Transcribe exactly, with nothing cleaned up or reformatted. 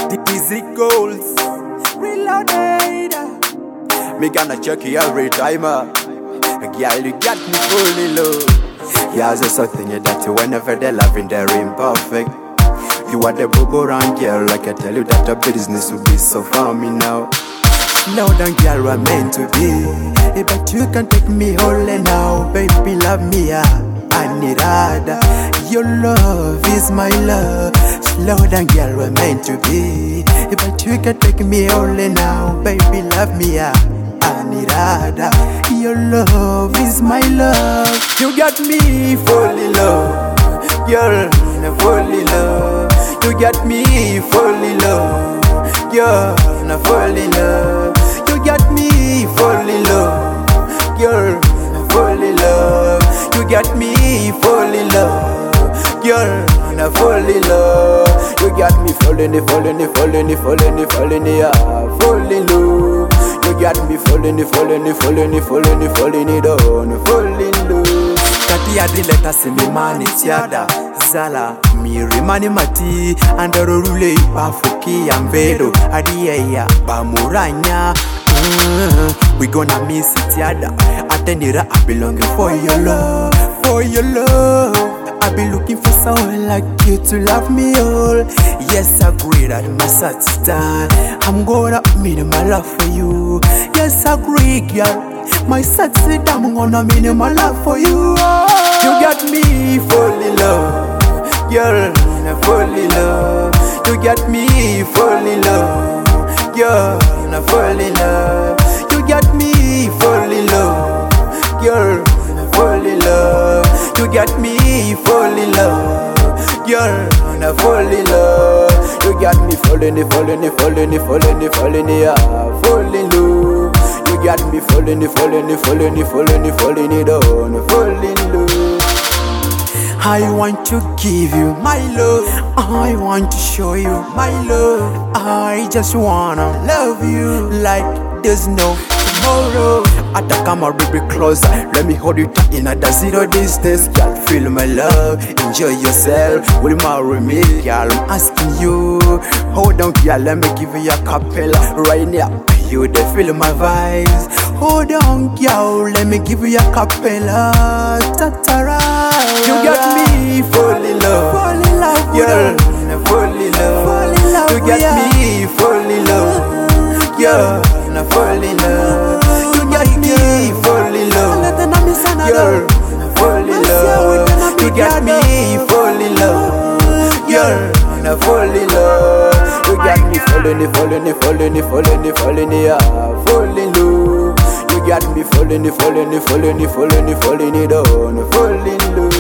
The easy goals reloaded. Me gonna check you every time. uh. Girl, you got me fully low. Yeah, there's something that you whenever they loving, they're imperfect. You are the boo around girl, like I tell you that the business will be so for me now. Slow down, girl, we're meant to be. Hey, but you can take me wholly now, baby, love me, yeah. I need other. Your love is my love. Slow down, girl, we're meant to be. Hey, but you can take me wholly now, baby, love me, yeah. I need other. Your love is my love. You got me fall in love, girl, fall in love. You got me fall in love, girl, fall in love. You got me fall in love, girl, fall in love. You got me fall in love, girl, fall in love. You got me falling, falling, falling, falling, falling, yeah, fall in love. You got me falling, falling, falling, falling, falling it down, falling low. Kati ya the letter se me mani tiada Zala mi rimani mati Andaro rule ipafuki ya mvedo Adiye ya bamuranya mm, We gonna miss it yada Atendira I belong for your love For your love I be looking for someone like you to love me all. Yes, I agree that my satisfied. I'm gonna mean my love for you. Yes, I agree, girl. My satisfied, I'm gonna mean my love for you. You got me fall in love, girl. I fall in love. You got me fall in love, girl. I fall in love. You got me fall in love, girl. Fall in love. You got me fall in love, girl, and I fall in love. You got me falling, falling, falling, falling, falling, yeah, fall in love. You got me falling, falling, falling, falling, falling down, fall in love. I want to give you my love. I want to show you my love. I just wanna love you like there's no tomorrow. Attack my baby closer. Let me hold you tight in a zero distance. Girl, feel my love. Enjoy yourself. Will you marry me? Girl, I'm asking you. Hold on, girl. Let me give you a cappella right now. You they feel my vibes. Hold on, girl. Let me give you a cappella. Ta-ta-ra. You got me fall in love. Fall in love, girl. Fall in love. Fall in love. You got me fall in love, girl. Fall in love. You got me fall in love, girl. Fall in love. You got me fall in love, girl. Fall in love. You got me falling, falling, falling, falling, falling, yeah, fall in love. You got me falling, falling, falling, falling, falling down, fall in love.